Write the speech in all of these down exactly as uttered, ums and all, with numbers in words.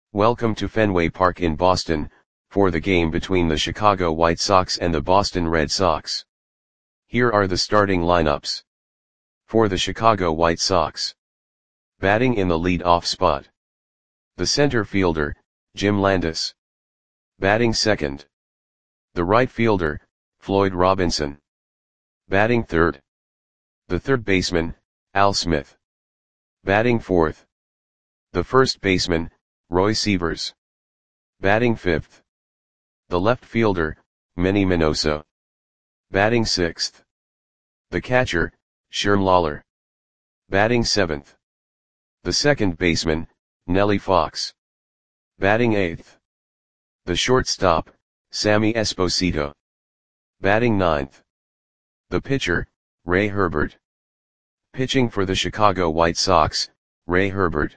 Welcome to Fenway Park in Boston, for the game between the Chicago White Sox and the Boston Red Sox. Here are the starting lineups. For the Chicago White Sox. Batting in the lead-off spot. The center fielder, Jim Landis. Batting second. The right fielder, Floyd Robinson. Batting third. The third baseman, Al Smith. Batting fourth. The first baseman, Roy Sievers. Batting fifth. The left fielder, Manny Minoso. Batting sixth. The catcher, Sherm Lawler. Batting seventh. The second baseman, Nellie Fox. Batting eighth. The shortstop, Sammy Esposito. Batting ninth. The pitcher, Ray Herbert. Pitching for the Chicago White Sox, Ray Herbert.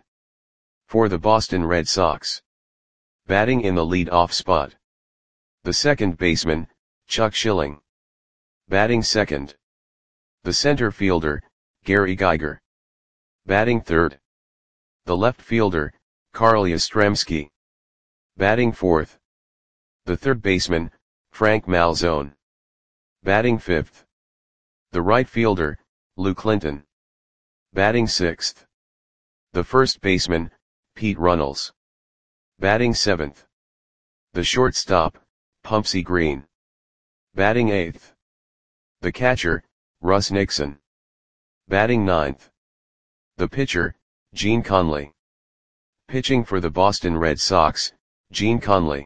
For the Boston Red Sox. Batting in the lead-off spot. The second baseman, Chuck Schilling. Batting second. The center fielder, Gary Geiger. Batting third. The left fielder, Carl Yastrzemski. Batting fourth. The third baseman, Frank Malzone. Batting fifth. The right fielder, Lou Clinton. Batting sixth. The first baseman, Pete Runnels. Batting seventh. The shortstop, Pumpsie Green. Batting eighth. The catcher, Russ Nixon. Batting ninth. The pitcher, Gene Conley. Pitching for the Boston Red Sox, Gene Conley.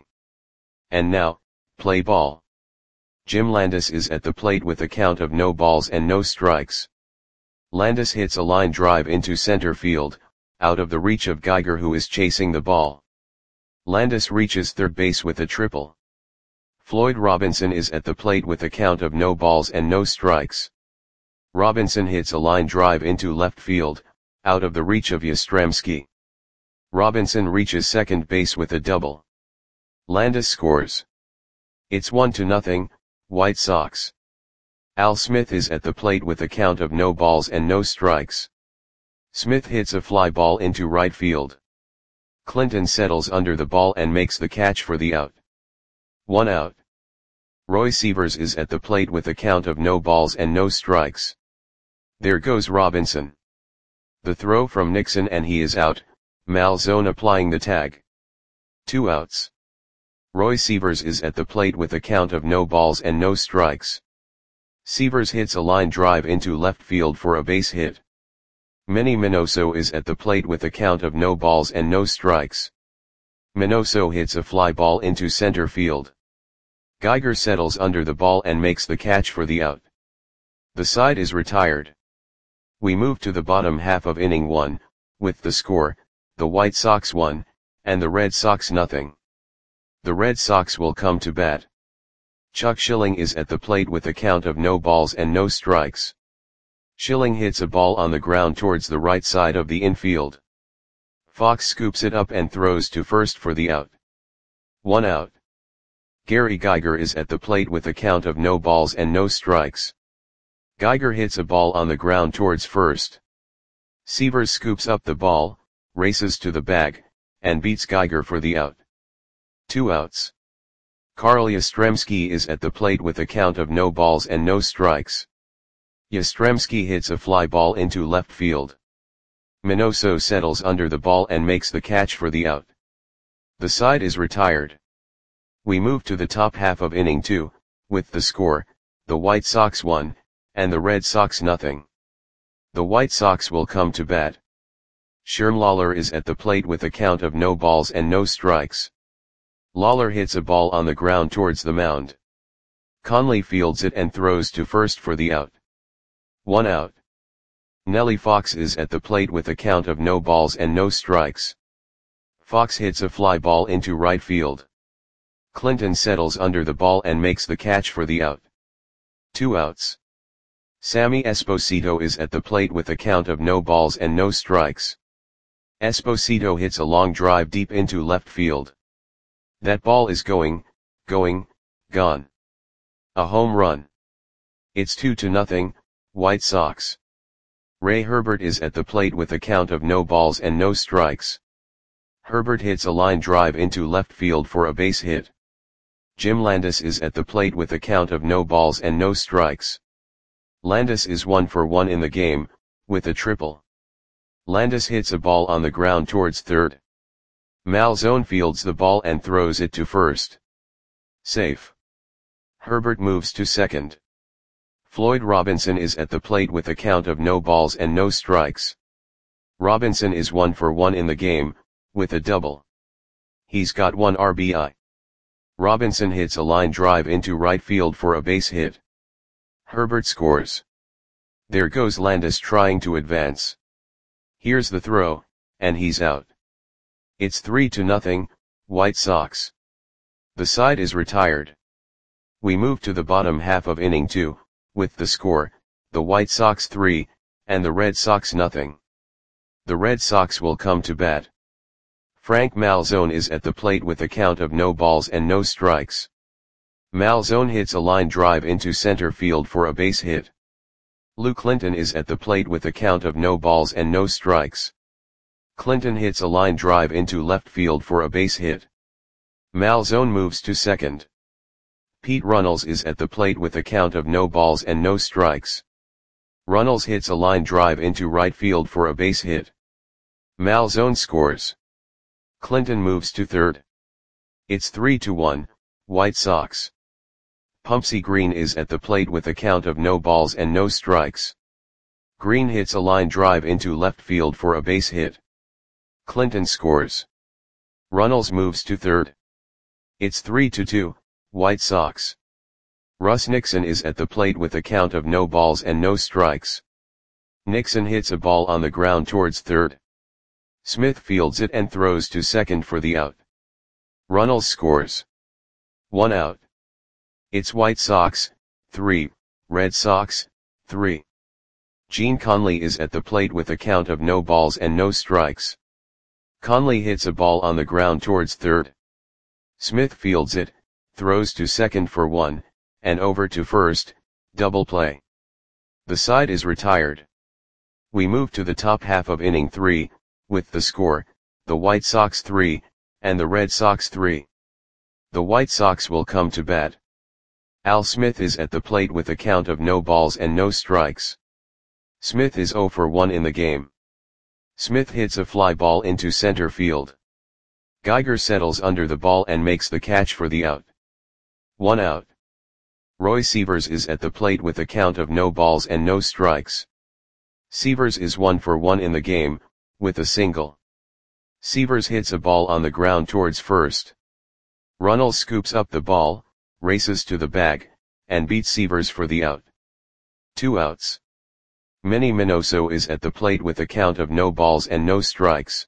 And now, play ball. Jim Landis is at the plate with a count of no balls and no strikes. Landis hits a line drive into center field, out of the reach of Geiger, who is chasing the ball. Landis reaches third base with a triple. Floyd Robinson is at the plate with a count of no balls and no strikes. Robinson hits a line drive into left field, out of the reach of Yastrzemski. Robinson reaches second base with a double. Landis scores. It's one to nothing, White Sox. Al Smith is at the plate with a count of no balls and no strikes. Smith hits a fly ball into right field. Clinton settles under the ball and makes the catch for the out. One out. Roy Sievers is at the plate with a count of no balls and no strikes. There goes Robinson. The throw from Nixon and he is out, Malzone applying the tag. Two outs. Roy Sievers is at the plate with a count of no balls and no strikes. Sievers hits a line drive into left field for a base hit. Manny Minoso is at the plate with a count of no balls and no strikes. Minoso hits a fly ball into center field. Geiger settles under the ball and makes the catch for the out. The side is retired. We move to the bottom half of inning one, with the score, the White Sox one, and the Red Sox nothing. The Red Sox will come to bat. Chuck Schilling is at the plate with a count of no balls and no strikes. Schilling hits a ball on the ground towards the right side of the infield. Fox scoops it up and throws to first for the out. One out. Gary Geiger is at the plate with a count of no balls and no strikes. Geiger hits a ball on the ground towards first. Sievers scoops up the ball, races to the bag, and beats Geiger for the out. Two outs. Carl Yastrzemski is at the plate with a count of no balls and no strikes. Yastrzemski hits a fly ball into left field. Minoso settles under the ball and makes the catch for the out. The side is retired. We move to the top half of inning two, with the score, the White Sox one, and the Red Sox nothing. The White Sox will come to bat. Sherm Lawler is at the plate with a count of no balls and no strikes. Lawler hits a ball on the ground towards the mound. Conley fields it and throws to first for the out. One out. Nellie Fox is at the plate with a count of no balls and no strikes. Fox hits a fly ball into right field. Clinton settles under the ball and makes the catch for the out. Two outs. Sammy Esposito is at the plate with a count of no balls and no strikes. Esposito hits a long drive deep into left field. That ball is going, going, gone. A home run. It's two to nothing, White Sox. Ray Herbert is at the plate with a count of no balls and no strikes. Herbert hits a line drive into left field for a base hit. Jim Landis is at the plate with a count of no balls and no strikes. Landis is one for one in the game, with a triple. Landis hits a ball on the ground towards third. Malzone fields the ball and throws it to first. Safe. Herbert moves to second. Floyd Robinson is at the plate with a count of no balls and no strikes. Robinson is one for one in the game, with a double. He's got one R B I. Robinson hits a line drive into right field for a base hit. Herbert scores. There goes Landis trying to advance. Here's the throw, and he's out. It's three to nothing, White Sox. The side is retired. We move to the bottom half of inning two, with the score, the White Sox three, and the Red Sox nothing. The Red Sox will come to bat. Frank Malzone is at the plate with a count of no balls and no strikes. Malzone hits a line drive into center field for a base hit. Lou Clinton is at the plate with a count of no balls and no strikes. Clinton hits a line drive into left field for a base hit. Malzone moves to second. Pete Runnels is at the plate with a count of no balls and no strikes. Runnels hits a line drive into right field for a base hit. Malzone scores. Clinton moves to third. It's three to one, White Sox. Pumpsie Green is at the plate with a count of no balls and no strikes. Green hits a line drive into left field for a base hit. Clinton scores. Runnels moves to third. It's three to two, White Sox. Russ Nixon is at the plate with a count of no balls and no strikes. Nixon hits a ball on the ground towards third. Smith fields it and throws to second for the out. Runnels scores. One out. It's White Sox, three, Red Sox, three. Gene Conley is at the plate with a count of no balls and no strikes. Conley hits a ball on the ground towards third. Smith fields it, throws to second for one, and over to first, double play. The side is retired. We move to the top half of inning three, with the score, the White Sox three, and the Red Sox three. The White Sox will come to bat. Al Smith is at the plate with a count of no balls and no strikes. Smith is zero for one in the game. Smith hits a fly ball into center field. Geiger settles under the ball and makes the catch for the out. One out. Roy Sievers is at the plate with a count of no balls and no strikes. Sievers is one for one in the game, with a single. Sievers hits a ball on the ground towards first. Runnels scoops up the ball, races to the bag, and beats Sievers for the out. Two outs. Manny Minoso is at the plate with a count of no balls and no strikes.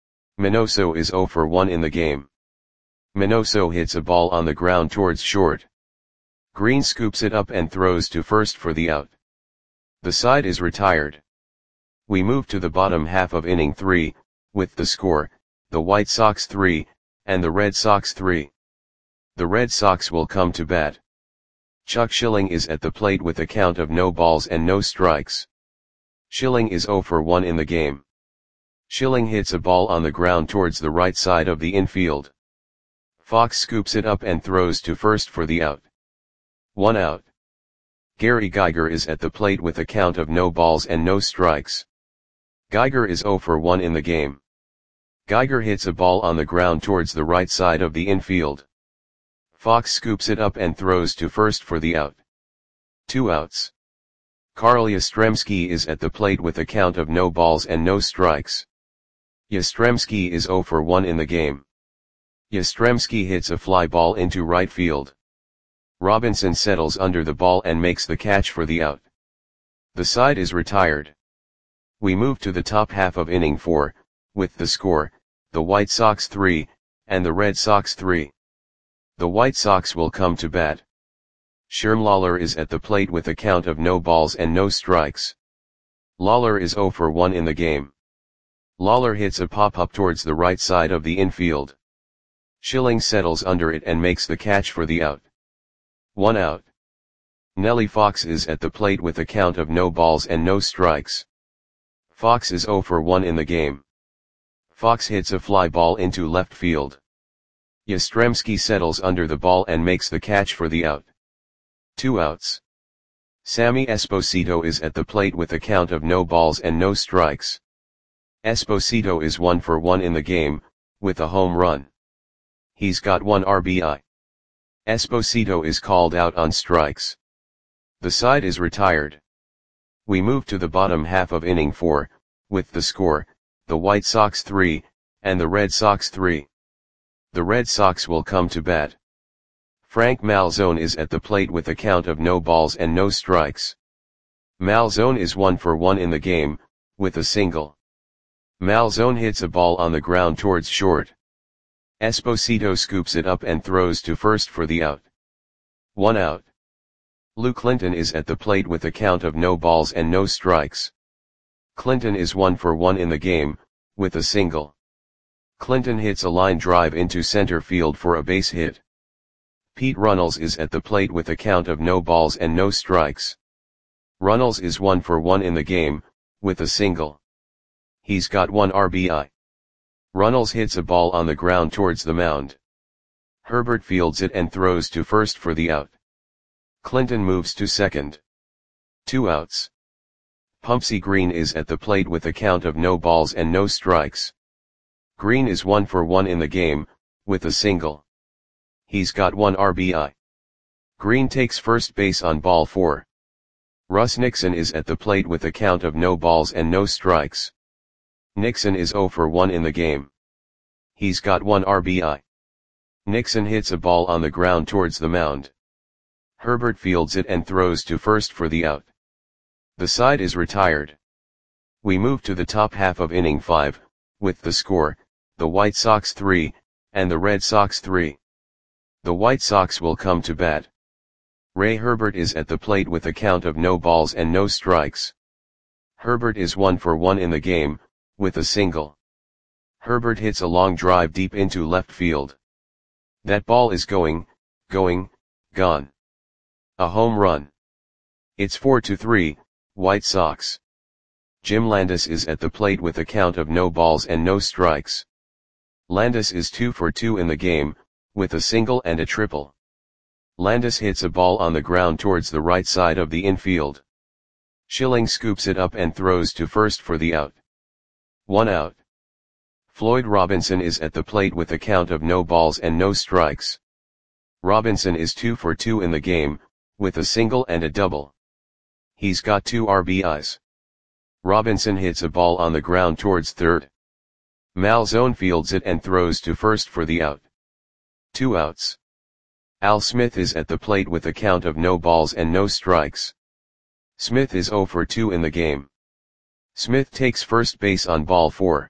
Minoso is zero for one in the game. Minoso hits a ball on the ground towards short. Green scoops it up and throws to first for the out. The side is retired. We move to the bottom half of inning three, with the score, the White Sox three, and the Red Sox three. The Red Sox will come to bat. Chuck Schilling is at the plate with a count of no balls and no strikes. Schilling is zero for one in the game. Schilling hits a ball on the ground towards the right side of the infield. Fox scoops it up and throws to first for the out. One out. Gary Geiger is at the plate with a count of no balls and no strikes. Geiger is zero for one in the game. Geiger hits a ball on the ground towards the right side of the infield. Fox scoops it up and throws to first for the out. Two outs. Carl Yastrzemski is at the plate with a count of no balls and no strikes. Yastrzemski is zero for one in the game. Yastrzemski hits a fly ball into right field. Robinson settles under the ball and makes the catch for the out. The side is retired. We move to the top half of inning four, with the score, the White Sox three, and the Red Sox three. The White Sox will come to bat. Sherm Lawler is at the plate with a count of no balls and no strikes. Lawler is zero for one in the game. Lawler hits a pop-up towards the right side of the infield. Schilling settles under it and makes the catch for the out. One out. Nellie Fox is at the plate with a count of no balls and no strikes. Fox is zero for one in the game. Fox hits a fly ball into left field. Yastrzemski settles under the ball and makes the catch for the out. Two outs. Sammy Esposito is at the plate with a count of no balls and no strikes. Esposito is one for one in the game, with a home run. He's got one R B I. Esposito is called out on strikes. The side is retired. We move to the bottom half of inning four, with the score, the White Sox three, and the Red Sox three. The Red Sox will come to bat. Frank Malzone is at the plate with a count of no balls and no strikes. Malzone is one for one in the game, with a single. Malzone hits a ball on the ground towards short. Esposito scoops it up and throws to first for the out. One out. Lou Clinton is at the plate with a count of no balls and no strikes. Clinton is one for one in the game, with a single. Clinton hits a line drive into center field for a base hit. Pete Runnels is at the plate with a count of no balls and no strikes. Runnels is one for one in the game, with a single. He's got one R B I. Runnels hits a ball on the ground towards the mound. Herbert fields it and throws to first for the out. Clinton moves to second. Two outs. Pumpsie Green is at the plate with a count of no balls and no strikes. Green is one for one in the game, with a single. He's got one R B I. Green takes first base on ball four. Russ Nixon is at the plate with a count of no balls and no strikes. Nixon is zero for one in the game. He's got one R B I. Nixon hits a ball on the ground towards the mound. Herbert fields it and throws to first for the out. The side is retired. We move to the top half of inning five, with the score, the White Sox three, and the Red Sox three. The White Sox will come to bat. Ray Herbert is at the plate with a count of no balls and no strikes. Herbert is one for one in the game, with a single. Herbert hits a long drive deep into left field. That ball is going, going, gone. A home run. It's four to three, White Sox. Jim Landis is at the plate with a count of no balls and no strikes. Landis is two for two in the game, with a single and a triple. Landis hits a ball on the ground towards the right side of the infield. Schilling scoops it up and throws to first for the out. One out. Floyd Robinson is at the plate with a count of no balls and no strikes. Robinson is two for two in the game, with a single and a double. He's got two R B Is. Robinson hits a ball on the ground towards third. Malzone fields it and throws to first for the out. Two outs. Al Smith is at the plate with a count of no balls and no strikes. Smith is zero for two in the game. Smith takes first base on ball four.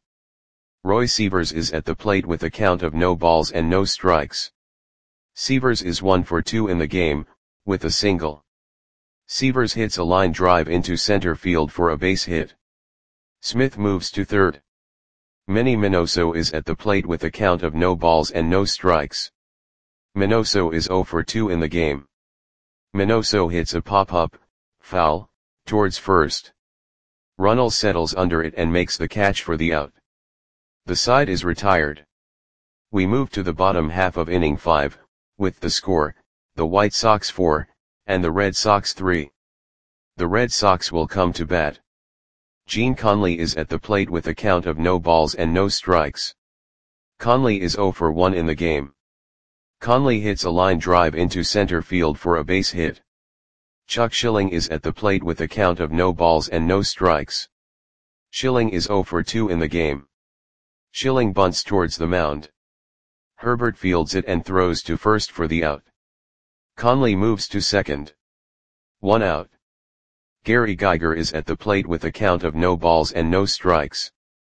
Roy Sievers is at the plate with a count of no balls and no strikes. Sievers is one for two in the game, with a single. Sievers hits a line drive into center field for a base hit. Smith moves to third. Manny Minoso is at the plate with a count of no balls and no strikes. Minoso is zero for two in the game. Minoso hits a pop-up, foul, towards first. Runnels settles under it and makes the catch for the out. The side is retired. We move to the bottom half of inning five, with the score, the White Sox four, and the Red Sox three. The Red Sox will come to bat. Gene Conley is at the plate with a count of no balls and no strikes. Conley is zero for one in the game. Conley hits a line drive into center field for a base hit. Chuck Schilling is at the plate with a count of no balls and no strikes. Schilling is zero for two in the game. Schilling bunts towards the mound. Herbert fields it and throws to first for the out. Conley moves to second. One out. Gary Geiger is at the plate with a count of no balls and no strikes.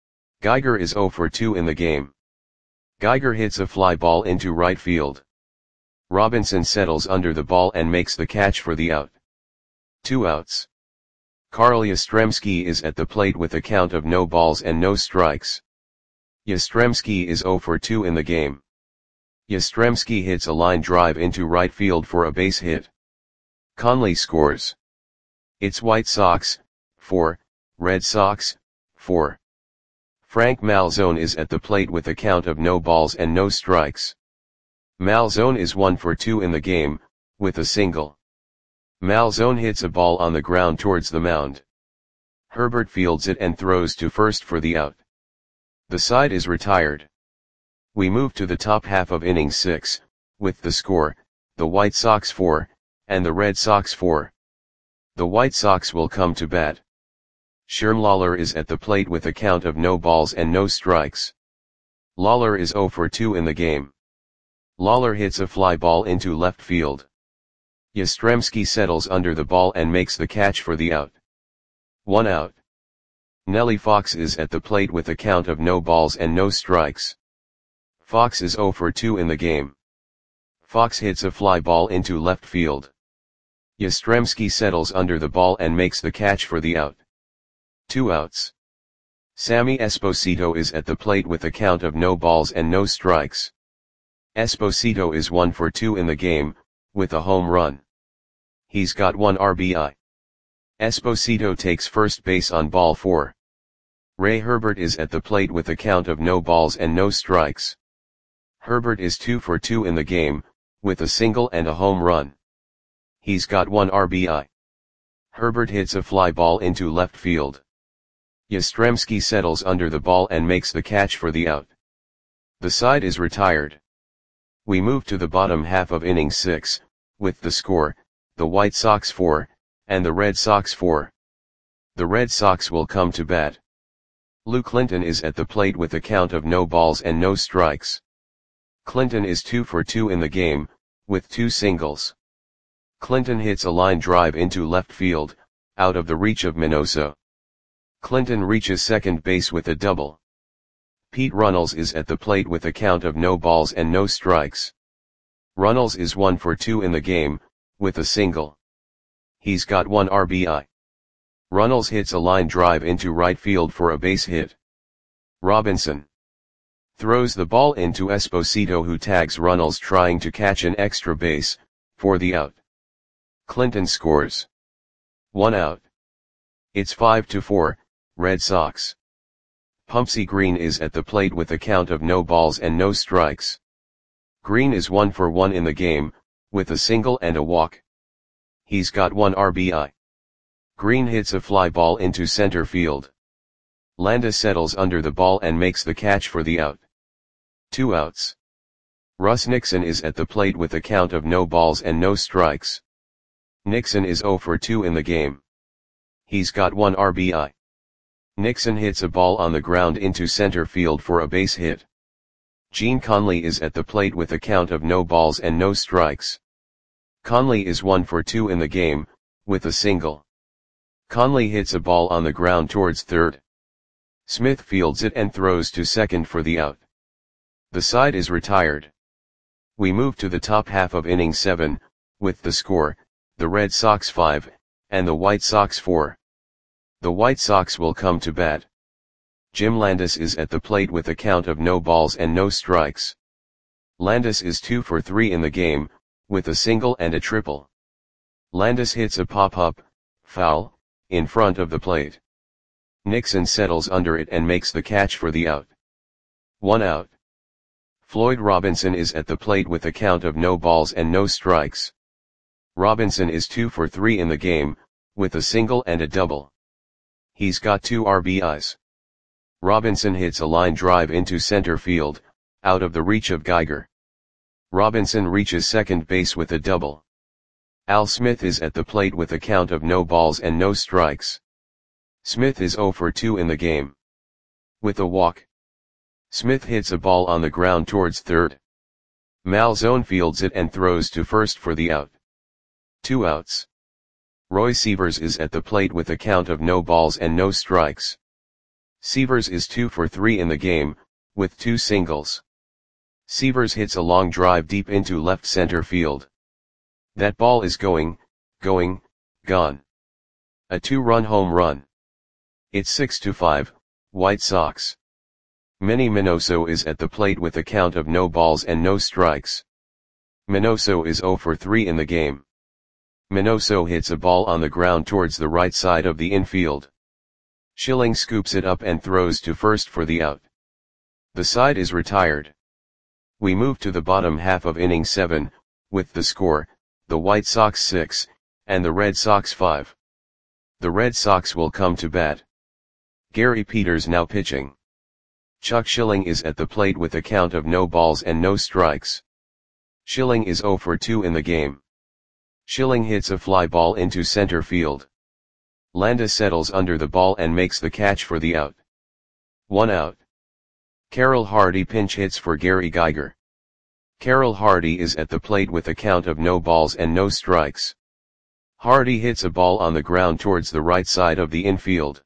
Geiger is zero for two in the game. Geiger hits a fly ball into right field. Robinson settles under the ball and makes the catch for the out. Two outs. Carl Yastrzemski is at the plate with a count of no balls and no strikes. Yastrzemski is zero for two in the game. Yastrzemski hits a line drive into right field for a base hit. Conley scores. It's White Sox, four, Red Sox, four. Frank Malzone is at the plate with a count of no balls and no strikes. Malzone is one for two in the game, with a single. Malzone hits a ball on the ground towards the mound. Herbert fields it and throws to first for the out. The side is retired. We move to the top half of inning six, with the score, the White Sox four, and the Red Sox four. The White Sox will come to bat. Sherm Lawler is at the plate with a count of no balls and no strikes. Lawler is oh for two in the game. Lawler hits a fly ball into left field. Yastrzemski settles under the ball and makes the catch for the out. One out. Nellie Fox is at the plate with a count of no balls and no strikes. Fox is oh for two in the game. Fox hits a fly ball into left field. Yastrzemski settles under the ball and makes the catch for the out. Two outs. Sammy Esposito is at the plate with a count of no balls and no strikes. Esposito is one for two in the game, with a home run. He's got one R B I. Esposito takes first base on ball four. Ray Herbert is at the plate with a count of no balls and no strikes. Herbert is two for two in the game, with a single and a home run. He's got one R B I. Herbert hits a fly ball into left field. Yastrzemski settles under the ball and makes the catch for the out. The side is retired. We move to the bottom half of inning six, with the score, the White Sox four, and the Red Sox four. The Red Sox will come to bat. Lou Clinton is at the plate with a count of no balls and no strikes. Clinton is two for two in the game, with two singles. Clinton hits a line drive into left field, out of the reach of Minoso. Clinton reaches second base with a double. Pete Runnels is at the plate with a count of no balls and no strikes. Runnels is one for two in the game, with a single. He's got one R B I. Runnels hits a line drive into right field for a base hit. Robinson throws the ball into Esposito, who tags Runnels trying to catch an extra base, for the out. Clinton scores. One out. It's five to four, Red Sox. Pumpsie Green is at the plate with a count of no balls and no strikes. Green is one for one in the game, with a single and a walk. He's got one R B I. Green hits a fly ball into center field. Landa settles under the ball and makes the catch for the out. Two outs. Russ Nixon is at the plate with a count of no balls and no strikes. Nixon is oh for two in the game. He's got one R B I. Nixon hits a ball on the ground into center field for a base hit. Gene Conley is at the plate with a count of no balls and no strikes. Conley is one for two in the game, with a single. Conley hits a ball on the ground towards third. Smith fields it and throws to second for the out. The side is retired. We move to the top half of inning seven, with the score, the Red Sox five, and the White Sox four. The White Sox will come to bat. Jim Landis is at the plate with a count of no balls and no strikes. Landis is two for three in the game, with a single and a triple. Landis hits a pop-up, foul, in front of the plate. Nixon settles under it and makes the catch for the out. One out. Floyd Robinson is at the plate with a count of no balls and no strikes. Robinson is two for three in the game, with a single and a double. He's got two R B Is. Robinson hits a line drive into center field, out of the reach of Geiger. Robinson reaches second base with a double. Al Smith is at the plate with a count of no balls and no strikes. Smith is oh for two in the game. With a walk. Smith hits a ball on the ground towards third. Malzone fields it and throws to first for the out. Two outs. Roy Sievers is at the plate with a count of no balls and no strikes. Sievers is two for three in the game, with two singles. Sievers hits a long drive deep into left center field. That ball is going, going, gone. A two-run home run. It's six to five, White Sox. Manny Minoso is at the plate with a count of no balls and no strikes. Minoso is oh for three in the game. Minoso hits a ball on the ground towards the right side of the infield. Schilling scoops it up and throws to first for the out. The side is retired. We move to the bottom half of inning seven, with the score, the White Sox six, and the Red Sox five. The Red Sox will come to bat. Gary Peters now pitching. Chuck Schilling is at the plate with a count of no balls and no strikes. Schilling is oh for two in the game. Schilling hits a fly ball into center field. Landis settles under the ball and makes the catch for the out. One out. Carroll Hardy pinch hits for Gary Geiger. Carroll Hardy is at the plate with a count of no balls and no strikes. Hardy hits a ball on the ground towards the right side of the infield.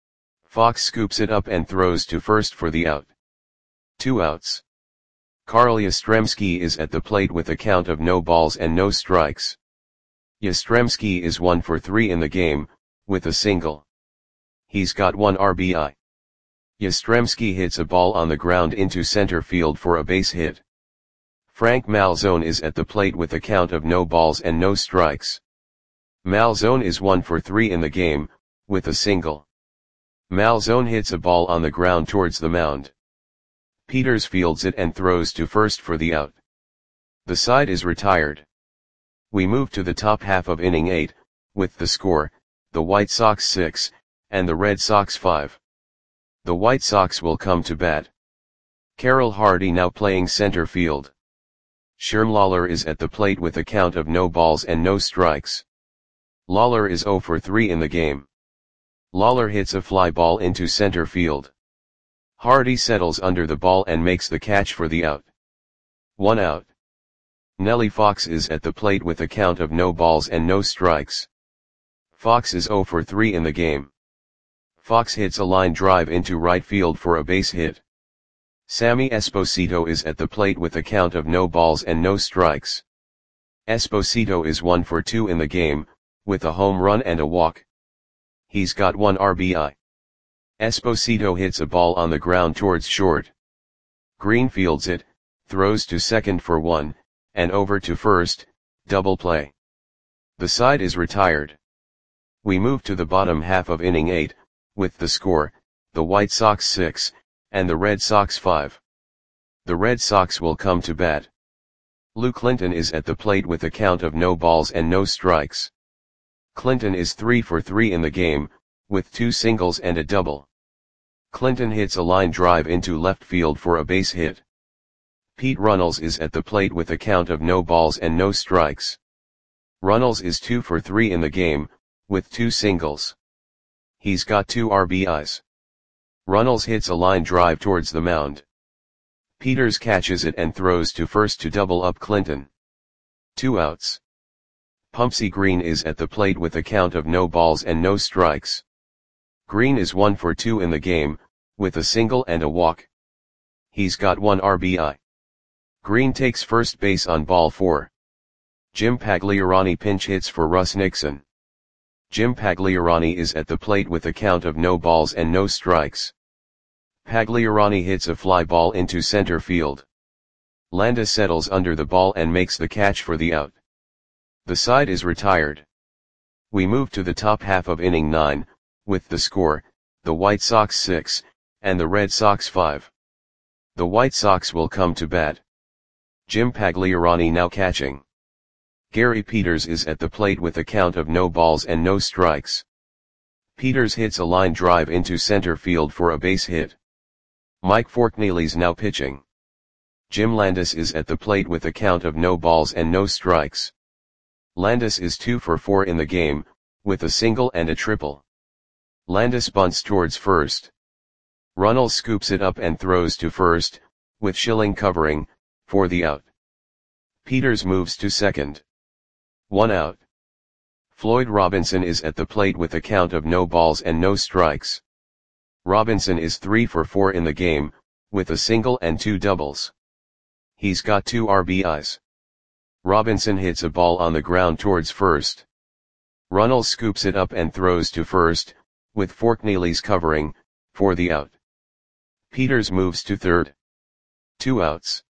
Fox scoops it up and throws to first for the out. Two outs. Carl Yastrzemski is at the plate with a count of no balls and no strikes. Yastrzemski is one for three in the game, with a single. He's got one R B I. Yastrzemski hits a ball on the ground into center field for a base hit. Frank Malzone is at the plate with a count of no balls and no strikes. Malzone is one for three in the game, with a single. Malzone hits a ball on the ground towards the mound. Peters fields it and throws to first for the out. The side is retired. We move to the top half of inning eight, with the score, the White Sox six, and the Red Sox five. The White Sox will come to bat. Carroll Hardy now playing center field. Sherm Lawler is at the plate with a count of no balls and no strikes. Lawler is oh for three in the game. Lawler hits a fly ball into center field. Hardy settles under the ball and makes the catch for the out. One out. Nellie Fox is at the plate with a count of no balls and no strikes. Fox is oh for three in the game. Fox hits a line drive into right field for a base hit. Sammy Esposito is at the plate with a count of no balls and no strikes. Esposito is one for two in the game, with a home run and a walk. He's got one R B I. Esposito hits a ball on the ground towards short. Green fields it, throws to second for one, and over to first, double play. The side is retired. We move to the bottom half of inning eight, with the score, the White Sox six, and the Red Sox five. The Red Sox will come to bat. Lou Clinton is at the plate with a count of no balls and no strikes. Clinton is three for three in the game, with two singles and a double. Clinton hits a line drive into left field for a base hit. Pete Runnels is at the plate with a count of no balls and no strikes. Runnels is two for three in the game, with two singles. He's got two R B Is. Runnels hits a line drive towards the mound. Peters catches it and throws to first to double up Clinton. Two outs. Pumpsy Green is at the plate with a count of no balls and no strikes. Green is one for two in the game, with a single and a walk. He's got one R B I. Green takes first base on ball four. Jim Pagliarani pinch hits for Russ Nixon. Jim Pagliarani is at the plate with a count of no balls and no strikes. Pagliarani hits a fly ball into center field. Landis settles under the ball and makes the catch for the out. The side is retired. We move to the top half of inning nine, with the score, the White Sox six, and the Red Sox five. The White Sox will come to bat. Jim Pagliarani now catching. Gary Peters is at the plate with a count of no balls and no strikes. Peters hits a line drive into center field for a base hit. Mike Forkneely's now pitching. Jim Landis is at the plate with a count of no balls and no strikes. Landis is two for four in the game, with a single and a triple. Landis bunts towards first. Runnels scoops it up and throws to first, with Schilling covering, for the out. Peters moves to second. One out. Floyd Robinson is at the plate with a count of no balls and no strikes. Robinson is three for four in the game, with a single and two doubles. He's got two R B Is. Robinson hits a ball on the ground towards first. Runnels scoops it up and throws to first, with Forkneely's covering, for the out. Peters moves to third. Two outs.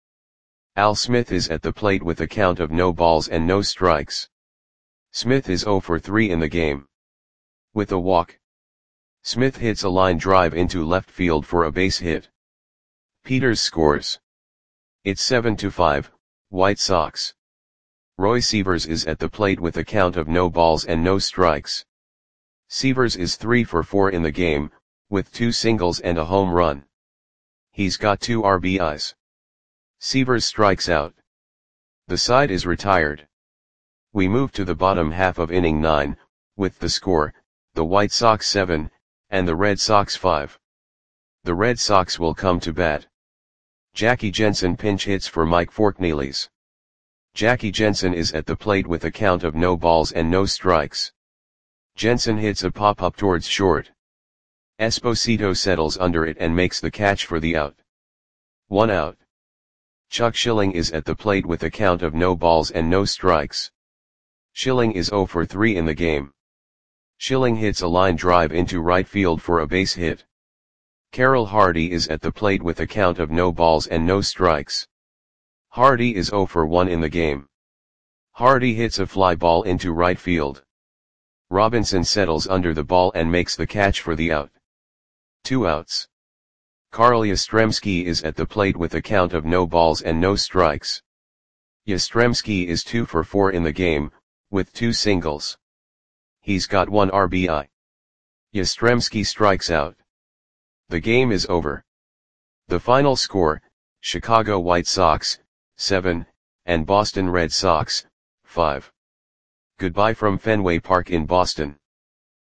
Al Smith is at the plate with a count of no balls and no strikes. Smith is oh for three in the game. With a walk. Smith hits a line drive into left field for a base hit. Peters scores. It's seven to five, White Sox. Roy Sievers is at the plate with a count of no balls and no strikes. Sievers is three for four in the game, with two singles and a home run. He's got two R B Is. Sievers strikes out. The side is retired. We move to the bottom half of inning nine, with the score, the White Sox seven, and the Red Sox five. The Red Sox will come to bat. Jackie Jensen pinch hits for Mike Forknelis. Jackie Jensen is at the plate with a count of no balls and no strikes. Jensen hits a pop-up towards short. Esposito settles under it and makes the catch for the out. One out. Chuck Schilling is at the plate with a count of no balls and no strikes. Schilling is zero for three in the game. Schilling hits a line drive into right field for a base hit. Carroll Hardy is at the plate with a count of no balls and no strikes. Hardy is zero for one in the game. Hardy hits a fly ball into right field. Robinson settles under the ball and makes the catch for the out. Two outs. Carl Yastrzemski is at the plate with a count of no balls and no strikes. Yastrzemski is two for four in the game, with two singles. He's got one R B I. Yastrzemski strikes out. The game is over. The final score, Chicago White Sox, seven, and Boston Red Sox, five. Goodbye from Fenway Park in Boston.